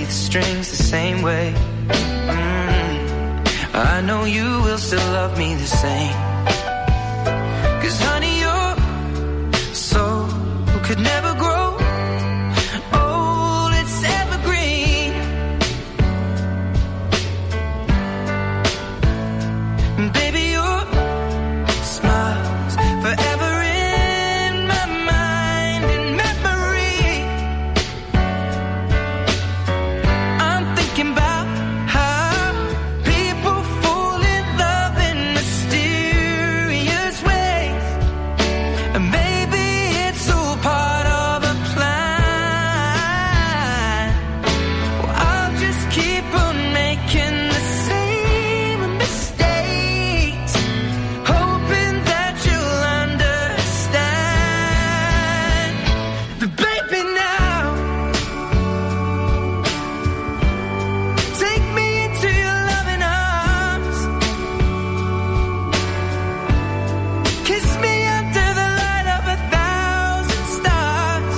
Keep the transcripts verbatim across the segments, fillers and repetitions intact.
the strings the same way. Mm, I know you will still love me the same. 'Cause honey, your soul could never grow old, it's evergreen. Baby, your smile's forever in my mind and memory. I'm thinking about how people fall in love in mysterious ways, and maybe it's all part of a plan. Well, I'll just keep on making the same mistakes, hoping that you'll understand. But baby, now take me into your loving arms, kiss me under the light of a thousand stars,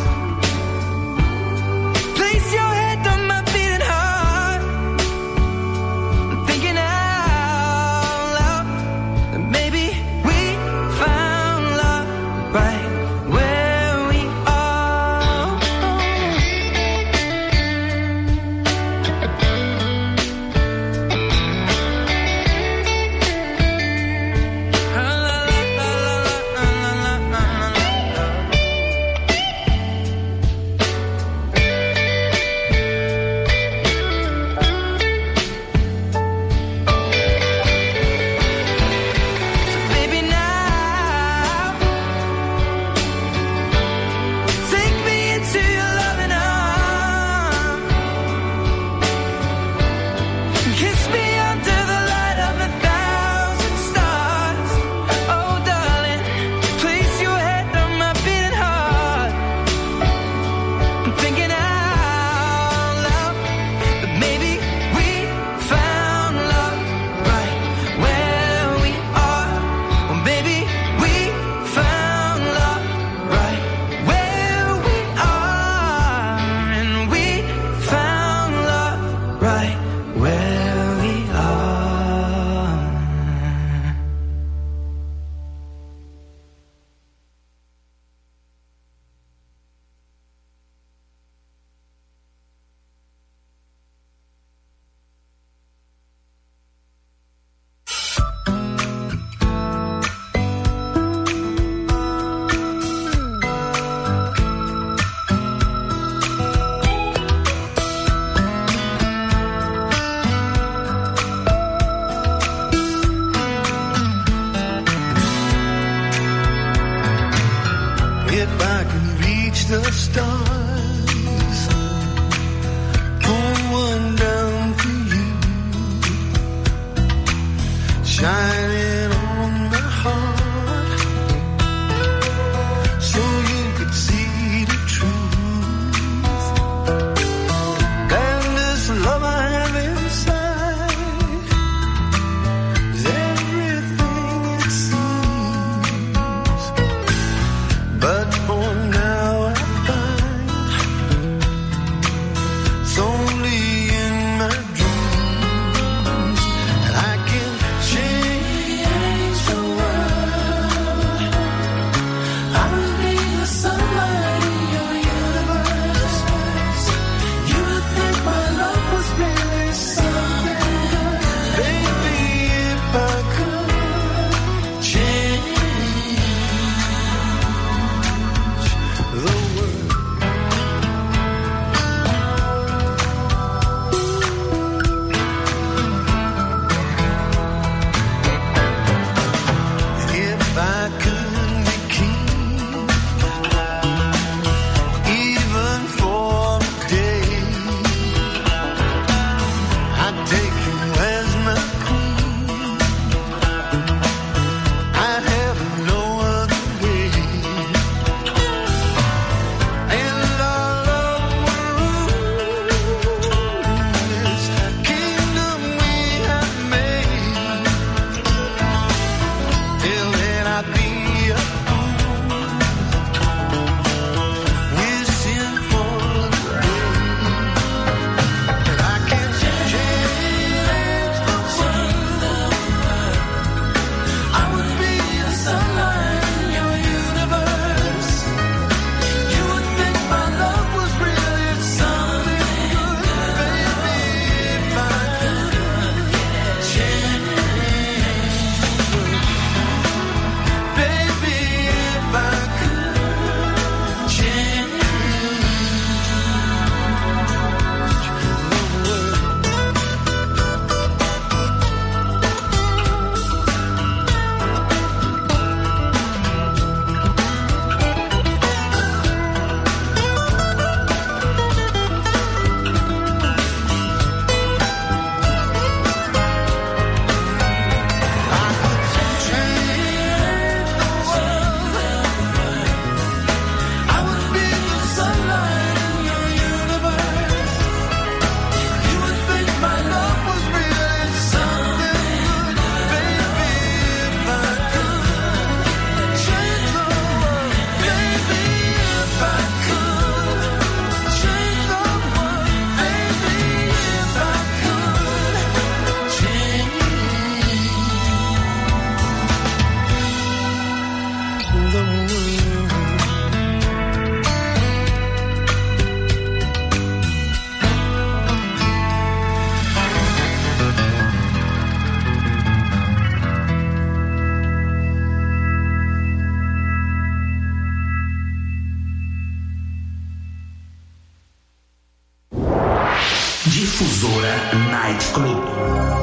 place your head on my beating heart. I'm thinking out loud that maybe we found love right where we are. So baby, now take me into your loving arms, kiss me under the light of a thousand stars. Oh darling, place your head on my beating heart. I'm thinking out loud that maybe we found love right where we are. Well, maybe we found love right where we are, and we found love right where we are. If I can reach the stars, pull one down for you, shining on my heart, so you could see the truth. And this love I have inside is everything it seems. But for now I find it's only in my dreams, and I can change Difusora Night Club.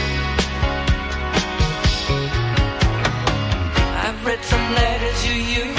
Some letters you use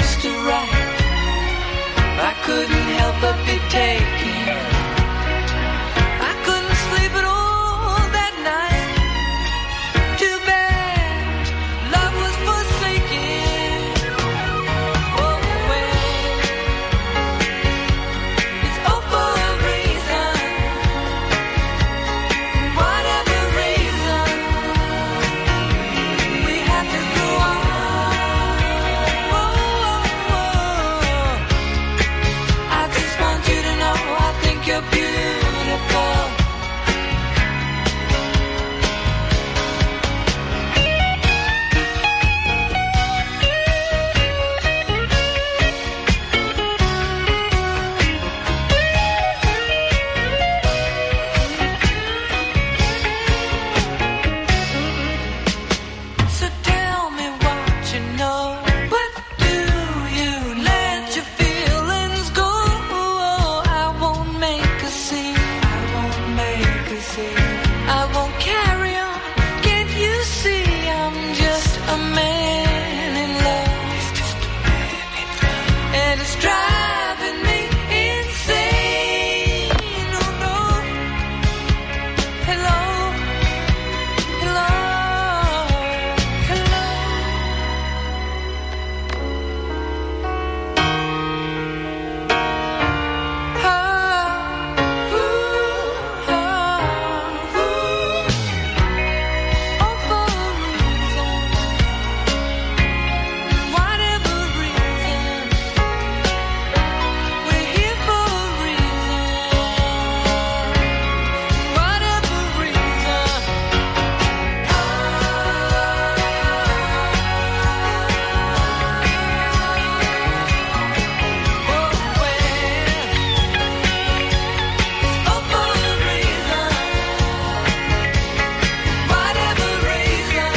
I won't carry on. Can't you see I'm just a man in love? And it's driving me insane. Oh no. Hello. Hello. Hello. Ah, ooh, ah, ooh. Oh, for a reason, whatever reason, we're here for a reason, whatever reason. Oh, well, oh, for a reason, whatever reason,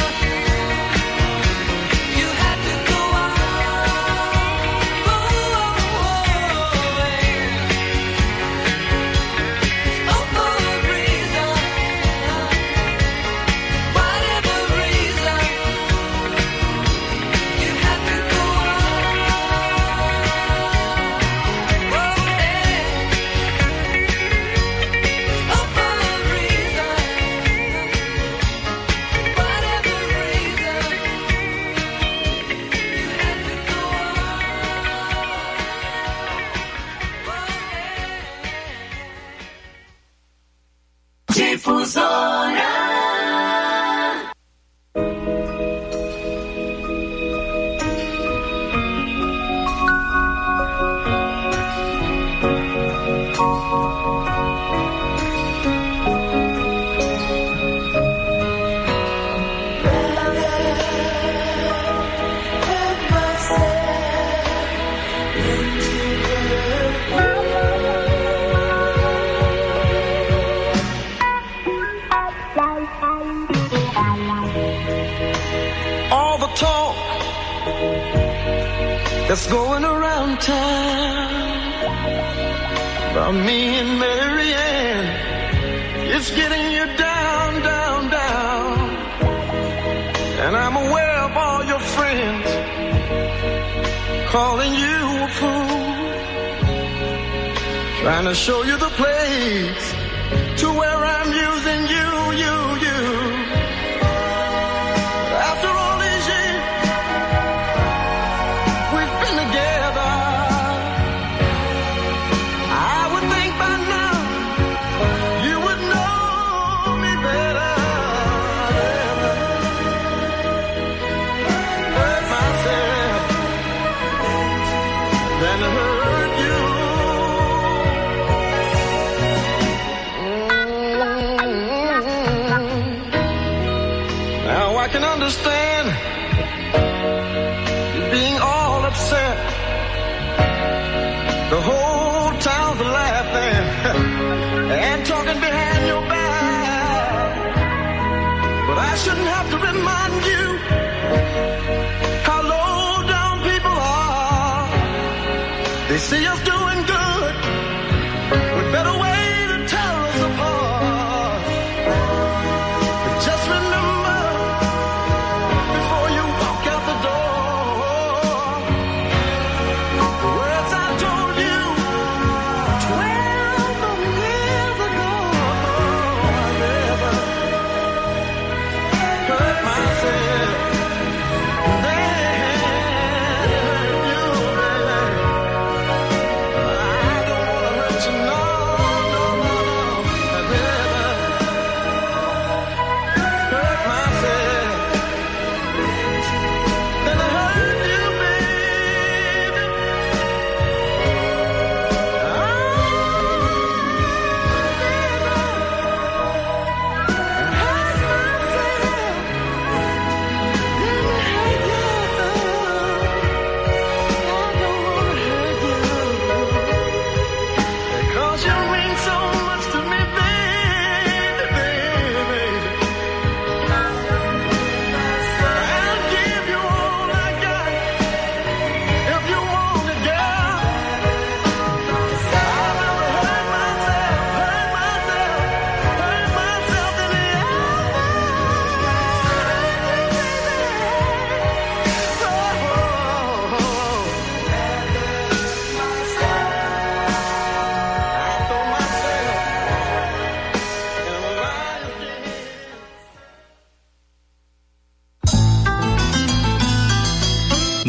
you had to go on. Oh, oh, oh, for a reason, whatever reason, you had to go on. Oh, oh, for a reason, whatever reason, you had to go Diffusora. All the talk that's going around town about me and Mary Ann, it's getting you down, down, down. And I'm aware of all your friends calling you a fool, trying to show you the place to where I'm using you, you, you. After all these years we've been together, I would think by now you would know me better. Hurt myself than to hurt you. Now I can understand you being all upset. The whole town's laughing and talking behind your back. But I shouldn't have to remind you how low down people are. They see us doing good with better way to tear us apart. But just remember, before you walk out the door, the words I told you twelve years ago. I never hurt myself, then hurt you, baby.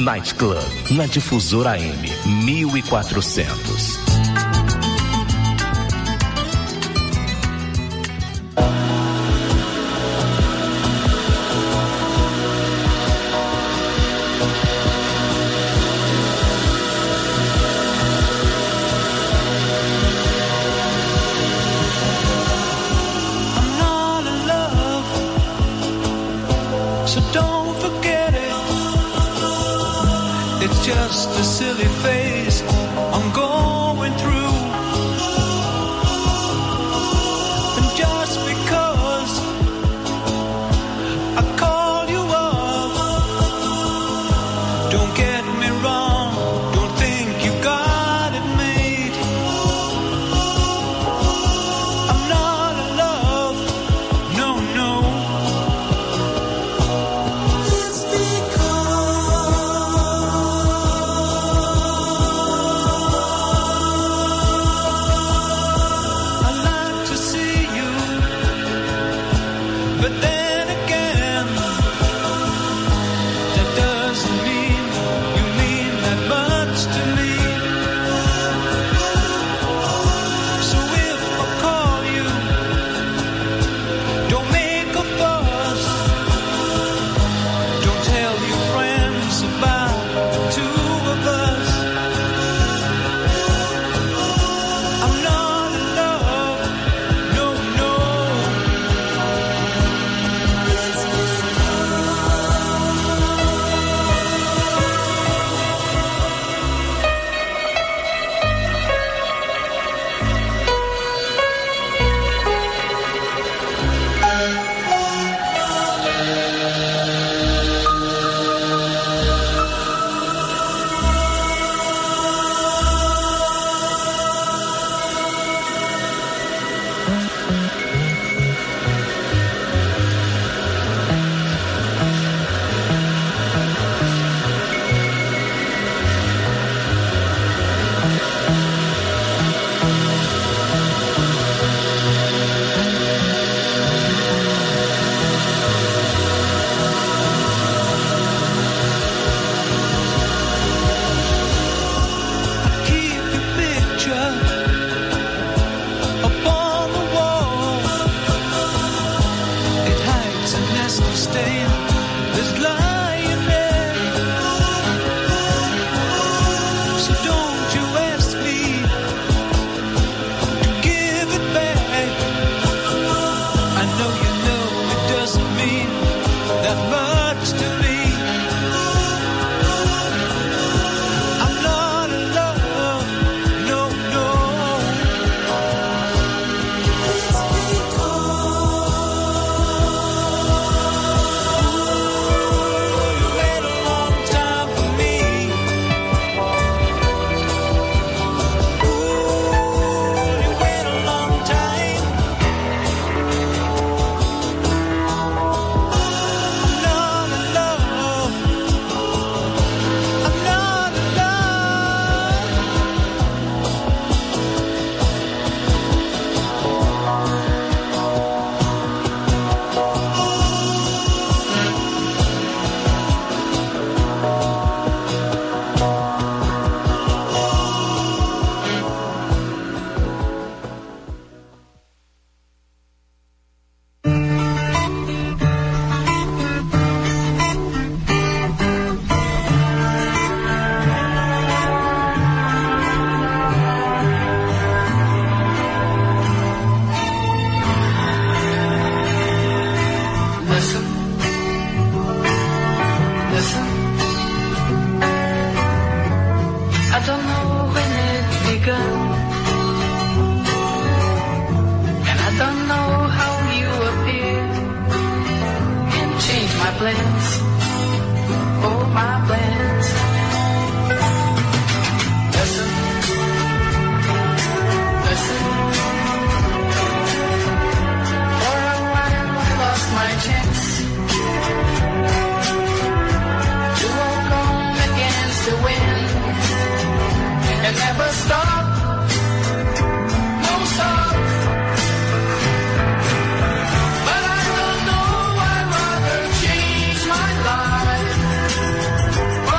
Night Club, na Difusora A M mil e quatrocentos. Just a silly phase I'm going through, and just because I call you up, don't get me wrong, don't think you got it made. I'm not in love, no, no. It's but then again, that doesn't mean you mean that much to me. So if I call you, don't make a fuss, don't tell your friends about the two of us. I'm not in love, no, no. But I don't know, I'd rather change my life.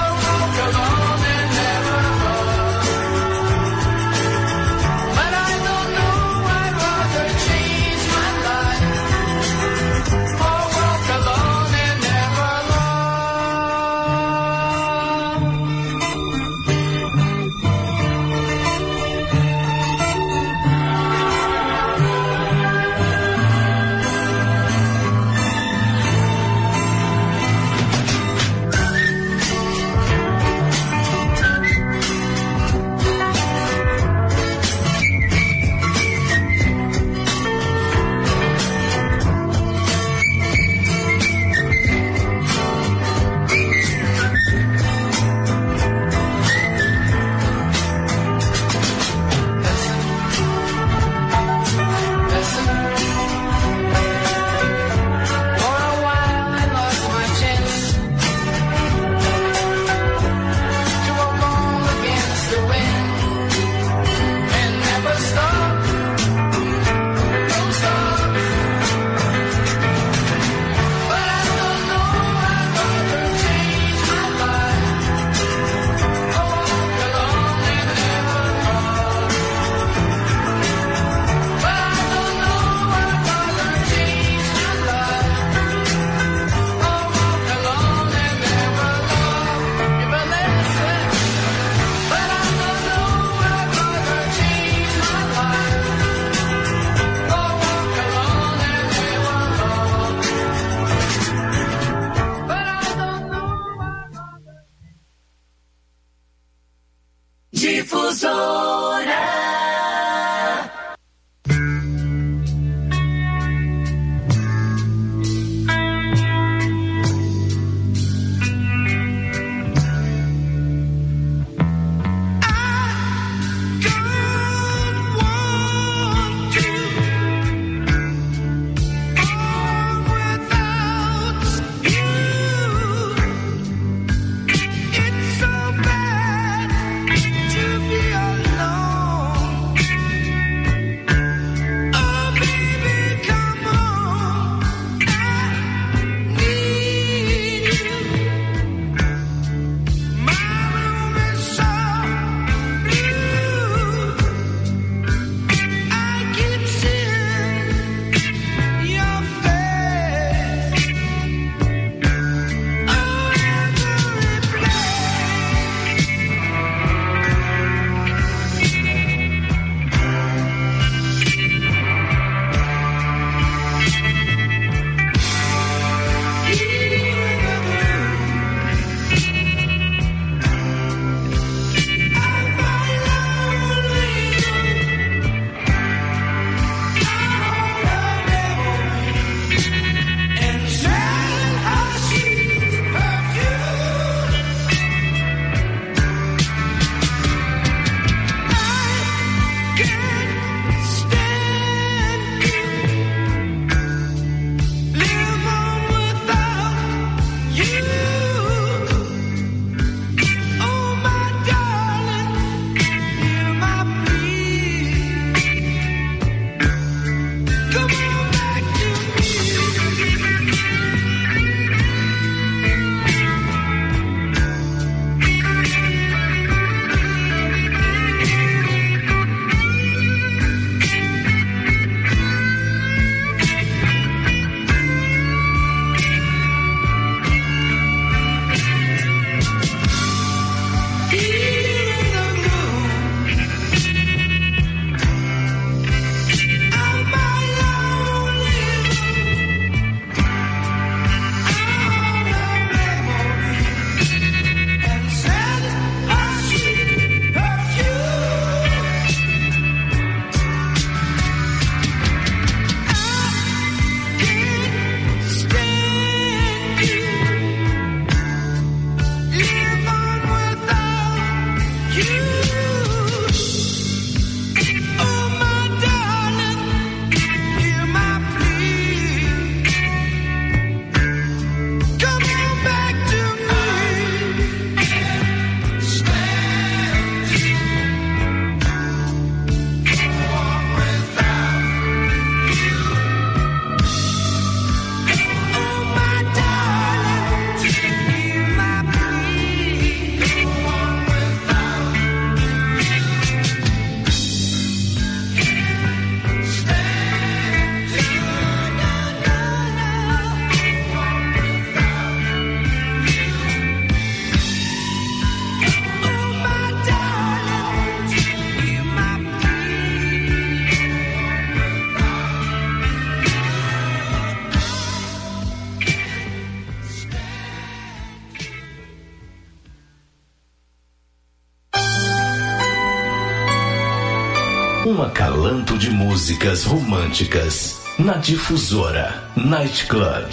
Um acalanto de músicas românticas na Difusora Night Club.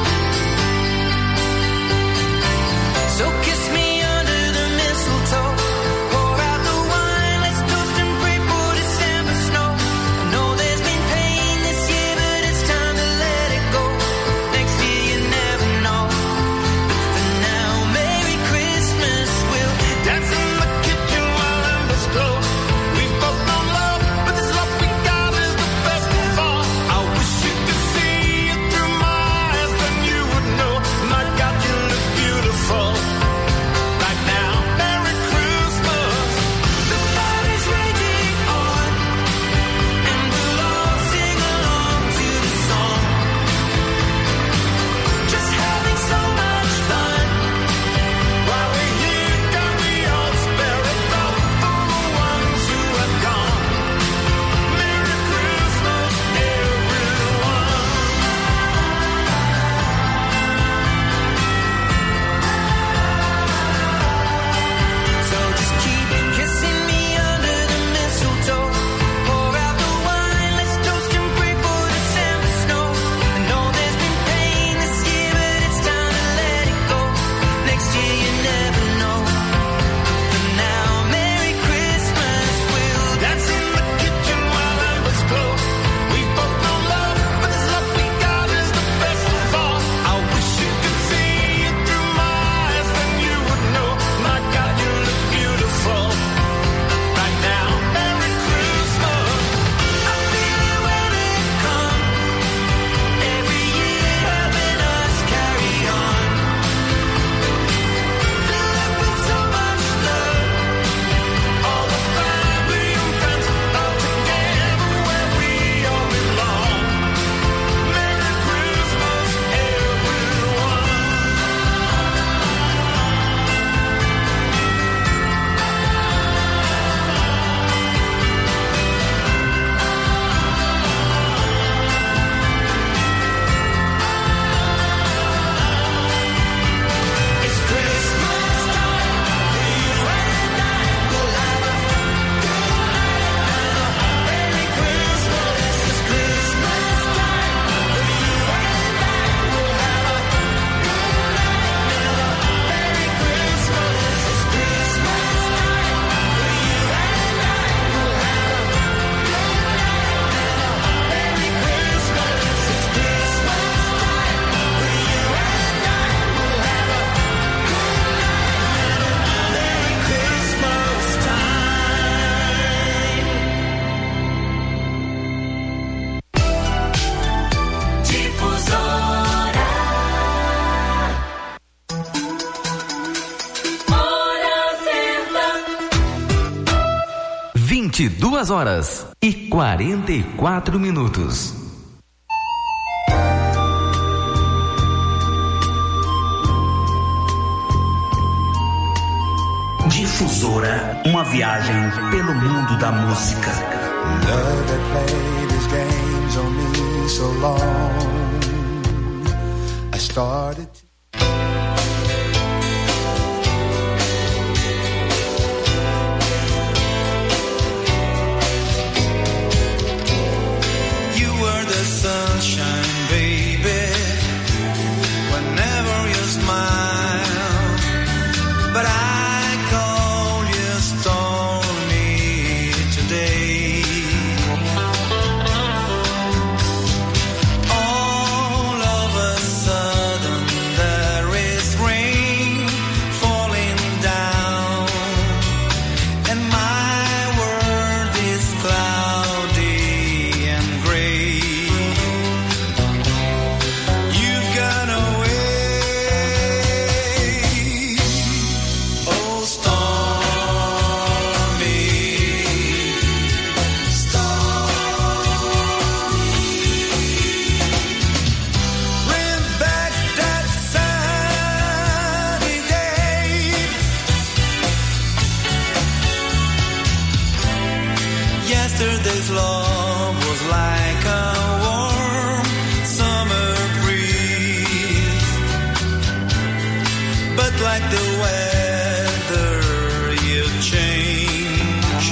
So kiss me under the mistletoe. vinte e duas horas e quarenta e quatro minutos. Difusora, uma viagem pelo mundo da música. Love that played his games on me so long. I started to sunshine, baby, whenever you smile, but I call you stormy today. All of a sudden there is rain falling down, and my world is cloudy and gray. Yesterday's love was like a warm summer breeze, but like the weather you change.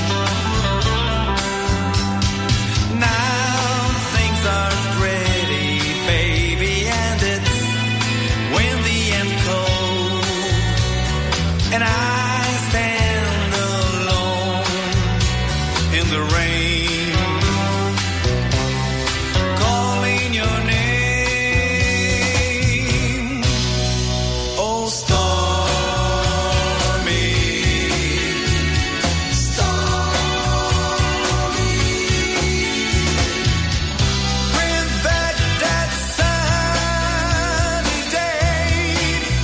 Now things are pretty, baby, and it's windy and cold, and I stand alone in the rain, calling your name. Oh, stormy, stormy, bring back that sunny day.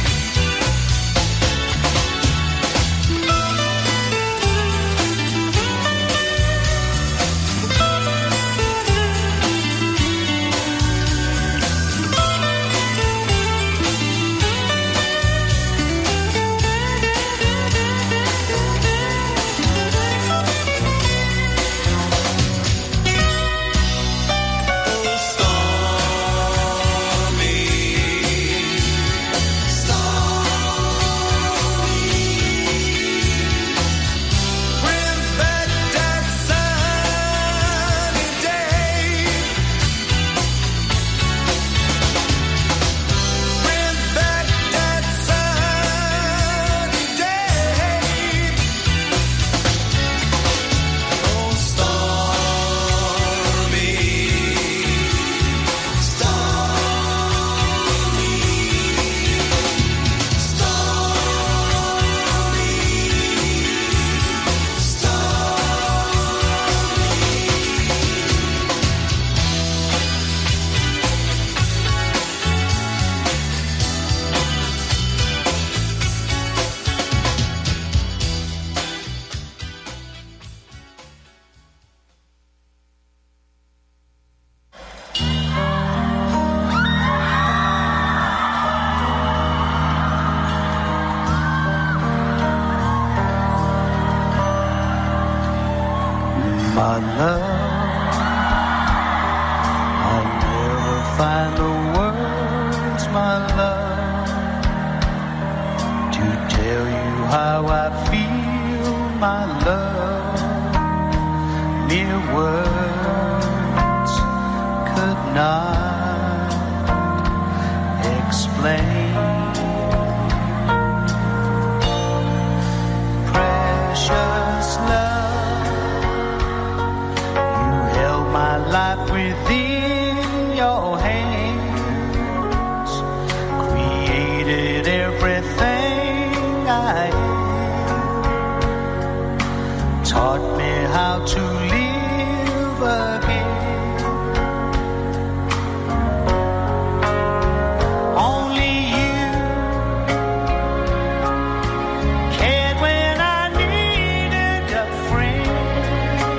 my love. I'll never find the words, my love, to tell you how I feel, my love. Mere words could not explain. Precious love, you held my life within your hands, created everything I am, taught me how to live again. Only you cared when I needed a friend.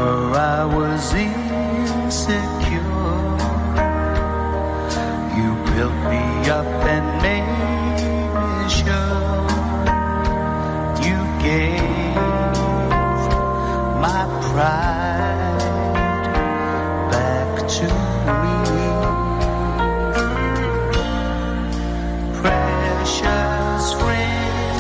Remember I was insecure. You built me up and made me sure. You gave my pride back to me. Precious friend,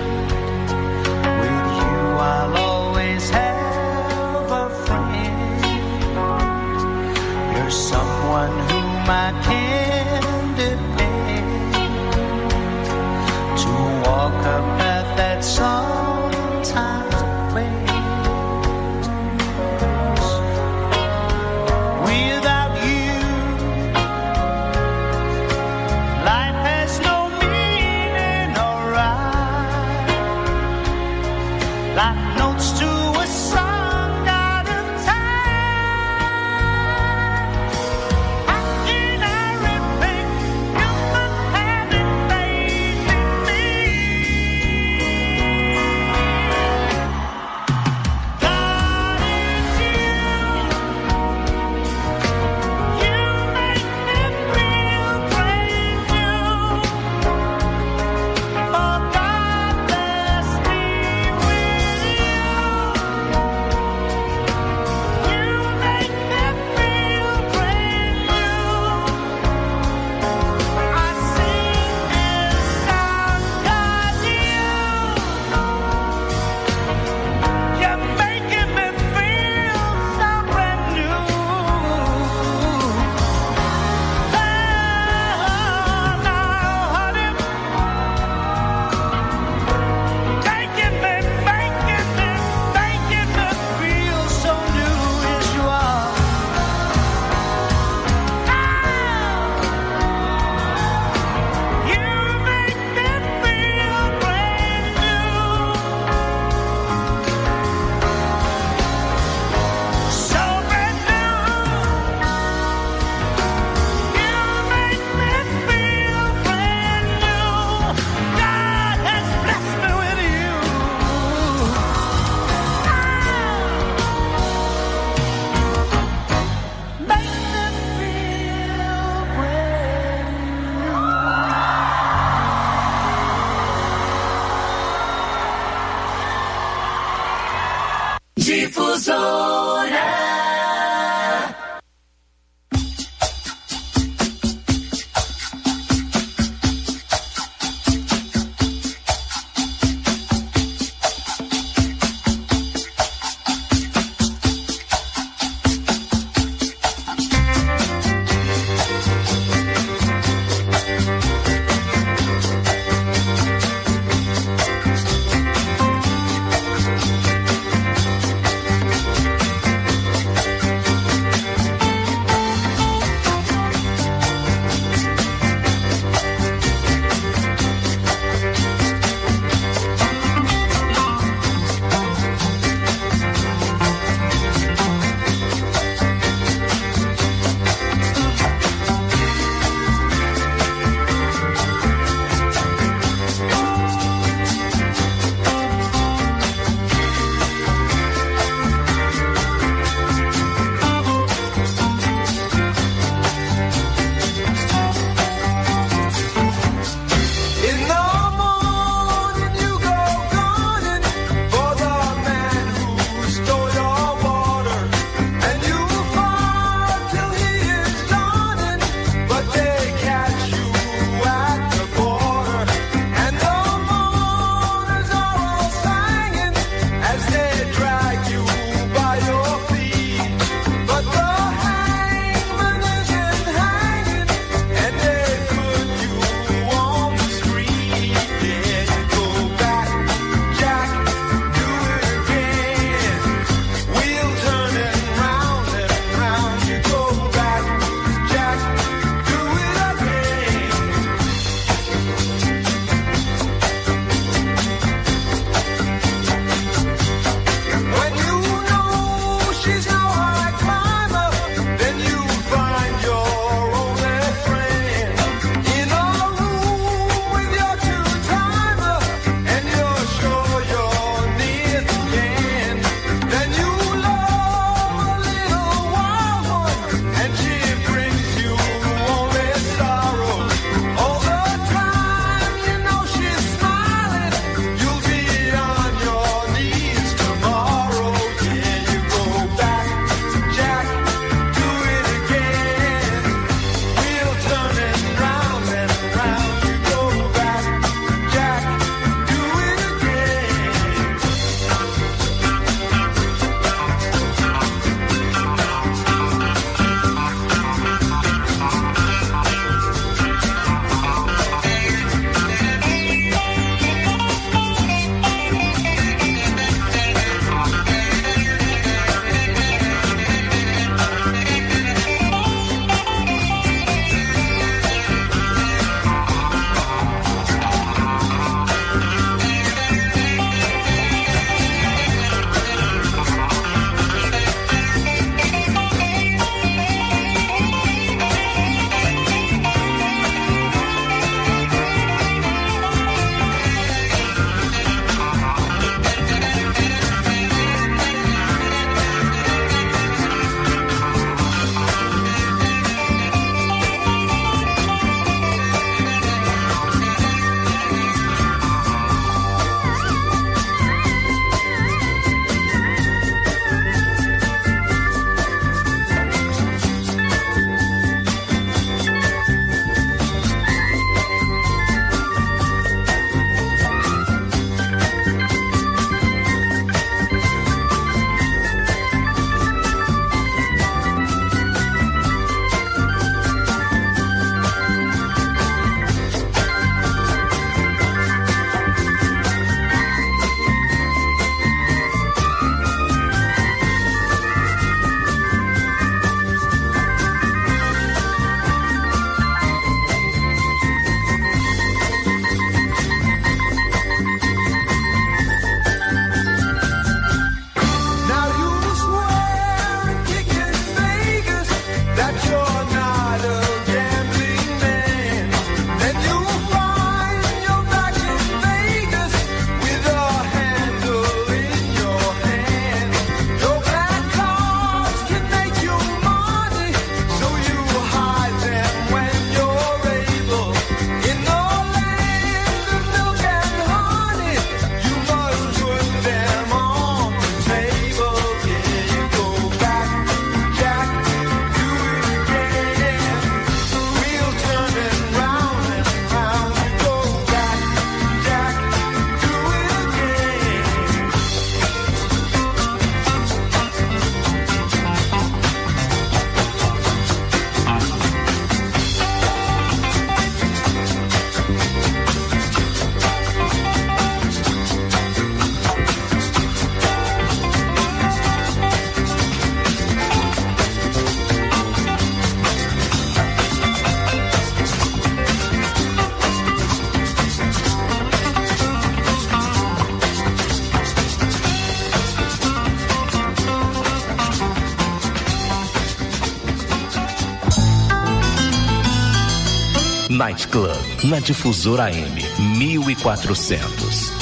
with you I'll always have a friend. You're someone whom I can depend to walk a path that sometimes bends. Without you, life has no meaning or rhyme. Like notes to a song out of time. How can I repay you for having faith in me? God, it's you. You make me feel brand new. Oh, God bless me with you. You make me feel brand new. I sing this song 'cause you, you're making me feel so brand new. Oh, now, honey, making me, making me, making me feel so new as you are. You make me feel brand new. So brand new. You make me feel brand new. God has blessed me with you. Make me feel brand new. Difusora. Night Club, na Difusora A M mil e quatrocentos.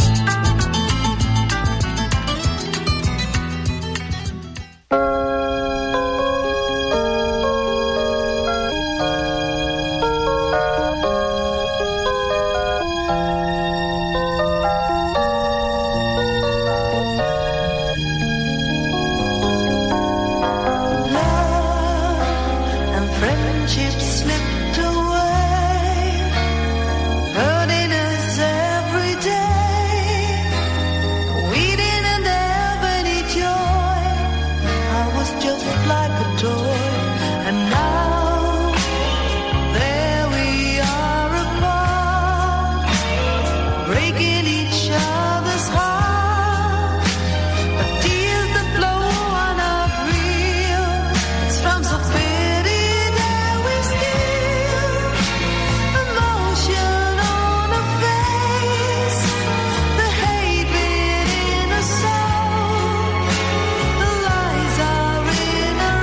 The lies are in our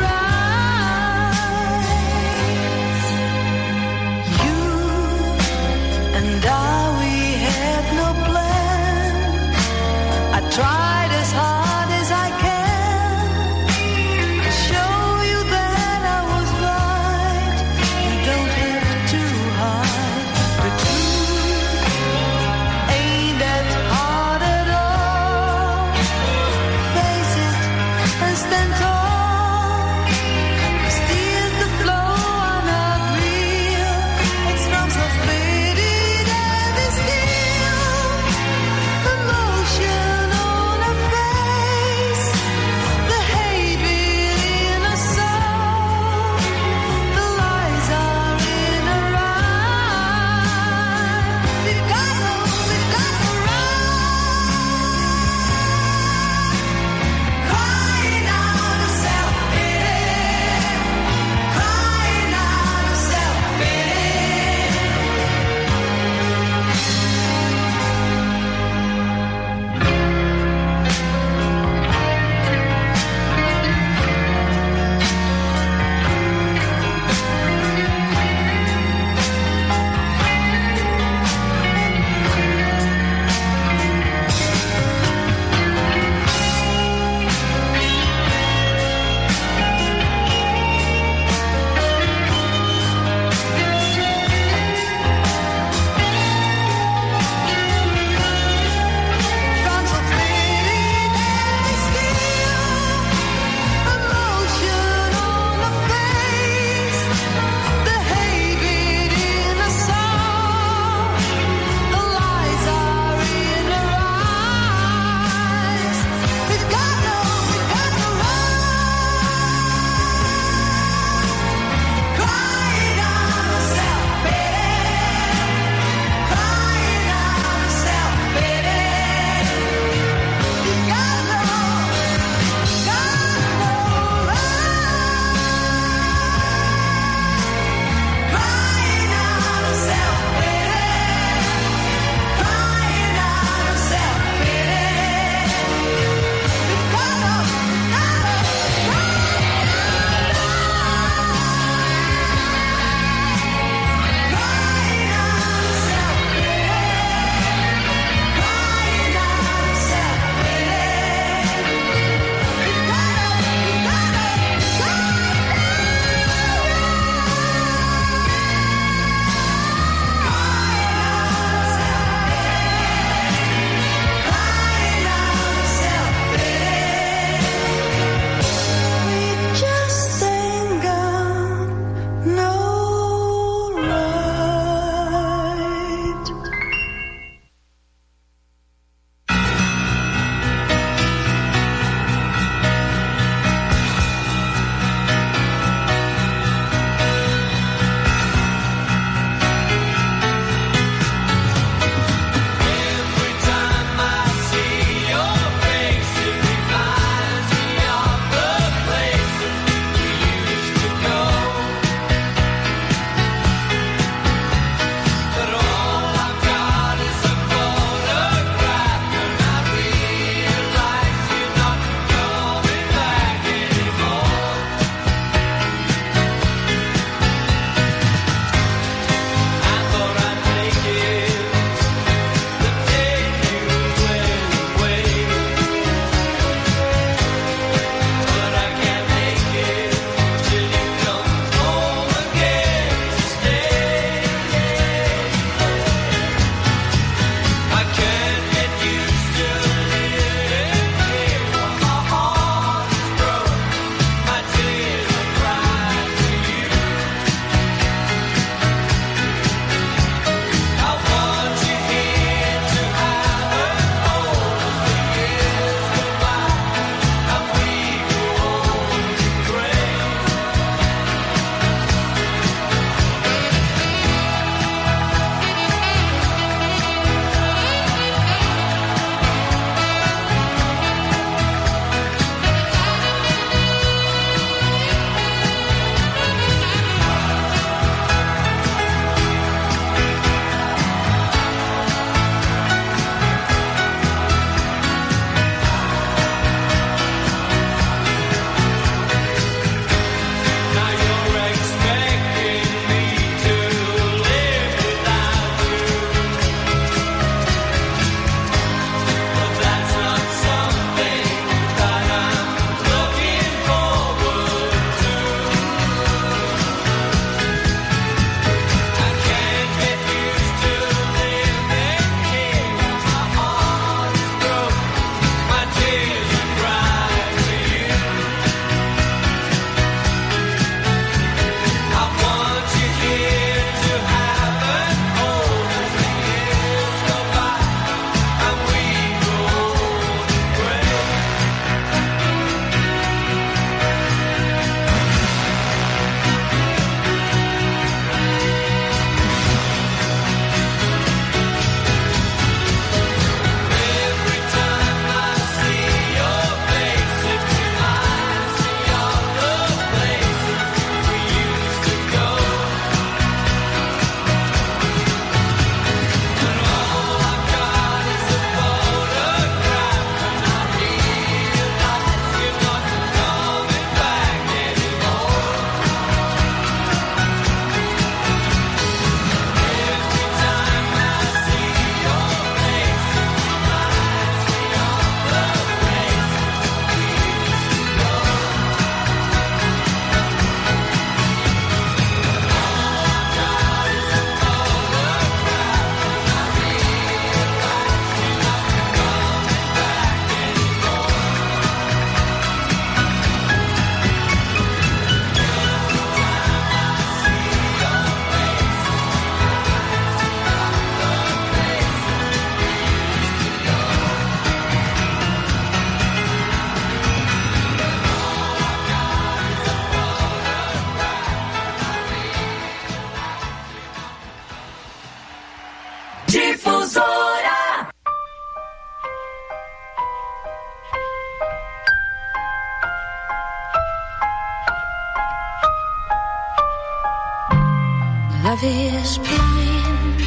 Love is blind.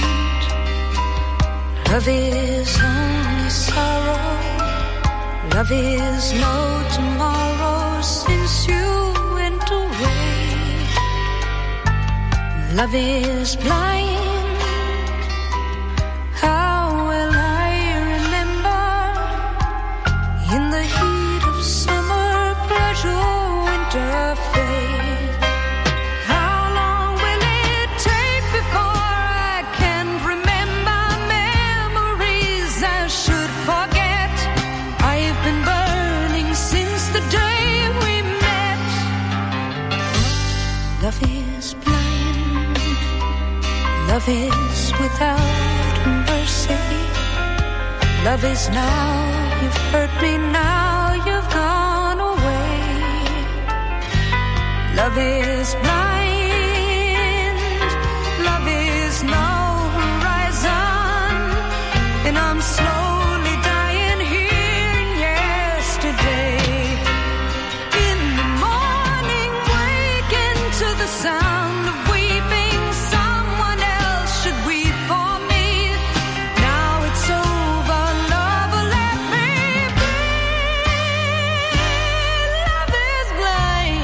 Love is only sorrow. Love is no tomorrow since you went away. Love is blind. How will I remember in the heat of summer pleasure, winter fade? How long will it take before I can remember memories I should forget? I've been burning since the day we met. Love is blind. Love is without mercy. Love is now, you've hurt me, now you've gone away. Love is blind.